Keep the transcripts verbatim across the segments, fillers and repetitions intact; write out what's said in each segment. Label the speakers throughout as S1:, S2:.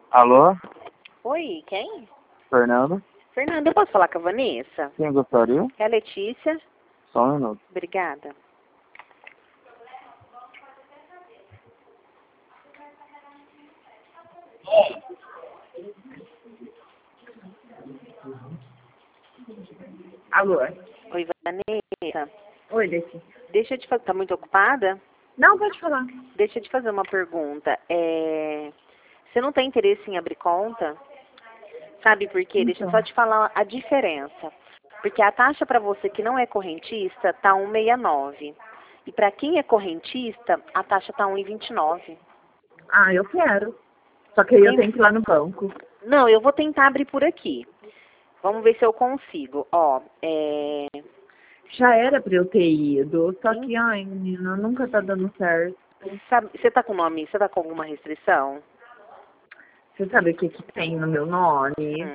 S1: Alô?
S2: Oi, quem?
S1: Fernando?
S2: Fernanda, eu posso falar com a Vanessa?
S1: Quem gostaria?
S2: É a Letícia.
S1: Só um minuto.
S2: Obrigada.
S3: Alô?
S2: Oi, Vanessa.
S3: Oi, Letícia.
S2: Deixa eu te fazer... Tá muito ocupada?
S3: Não, pode falar.
S2: Deixa eu te fazer uma pergunta. É... Você não tem interesse em abrir conta? Sabe por quê? Deixa eu
S3: Então.
S2: só te falar a diferença. Porque a taxa para você que não é correntista tá um vírgula sessenta e nove. E para quem é correntista, a taxa tá um vírgula vinte e nove.
S3: Ah, eu quero. Só que aí eu
S2: Tem-
S3: tenho que ir lá no banco.
S2: Não, eu vou tentar abrir por aqui. Vamos ver se eu consigo. Ó, é...
S3: Já era pra eu ter ido. Só que, ai, menina, nunca tá dando certo.
S2: Sabe, você tá com nome, você tá com alguma restrição?
S3: Você sabe o que que tem no meu nome?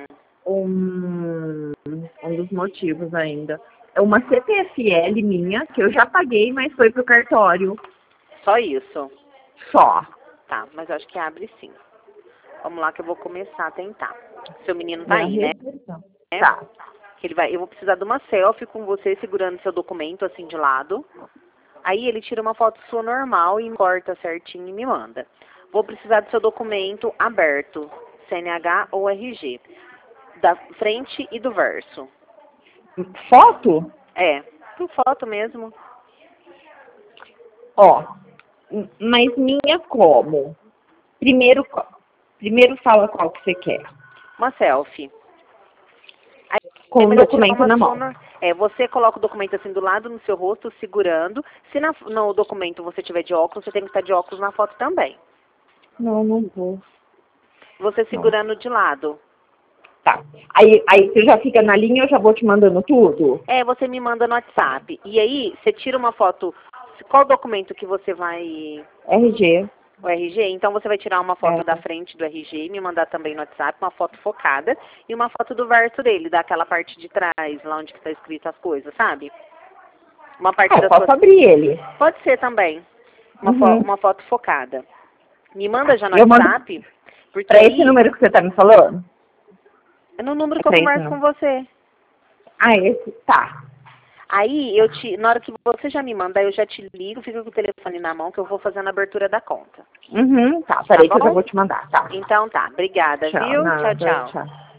S2: Hum.
S3: Um, um dos motivos ainda. É uma C P F L minha, que eu já paguei, mas foi pro cartório.
S2: Só isso?
S3: Só.
S2: Tá, mas eu acho que abre sim. Vamos lá que eu vou começar a tentar. Seu menino tá
S3: Minha
S2: aí, né?
S3: restrição.
S2: É?
S3: Tá.
S2: Que ele vai, eu vou precisar de uma selfie com você segurando seu documento assim de lado. Aí ele tira uma foto sua normal e corta certinho e me manda. Vou precisar do seu documento aberto, C N H ou R G, da frente e do verso.
S3: Foto?
S2: É, por foto mesmo.
S3: Ó, m- mas minha como? Primeiro, co- primeiro fala qual que você quer.
S2: Uma selfie. Aí,
S3: Com o
S2: mas eu tiro
S3: documento
S2: uma
S3: na
S2: sua
S3: mão.
S2: nor- É, você coloca o documento assim do lado no seu rosto, segurando. Se na, no documento você tiver de óculos, você tem que estar de óculos na foto também.
S3: Não, não vou.
S2: Você segurando de lado.
S3: Tá. Aí, aí você já fica na linha, eu já vou te mandando tudo?
S2: É, você me manda no WhatsApp. E aí, você tira uma foto. Qual documento que você vai.
S3: R G.
S2: O R G? Então você vai tirar uma foto
S3: É.
S2: da frente do R G e me mandar também no WhatsApp, uma foto focada e uma foto do verso dele, daquela parte de trás, lá onde está escrito as coisas, sabe? Uma parte
S3: Ah, eu
S2: da
S3: posso
S2: sua.
S3: abrir ele.
S2: Pode ser também. Uma, fo-
S3: Uhum.
S2: uma foto focada. Me manda já no
S3: Eu mando
S2: WhatsApp, porque
S3: pra
S2: aí
S3: esse número que você tá me falando?
S2: é no número
S3: É
S2: que eu
S3: pra esse
S2: converso com
S3: número.
S2: você.
S3: Ah, esse? Tá.
S2: Aí eu te, na hora que você já me mandar, eu já te ligo, fica com o telefone na mão que eu vou fazendo a abertura da conta.
S3: Uhum, tá. Peraí que eu já
S2: bom?
S3: vou te mandar, tá.
S2: Então tá, obrigada,
S3: Tchau,
S2: viu? Tchau,
S3: nada,
S2: tchau.
S3: tchau.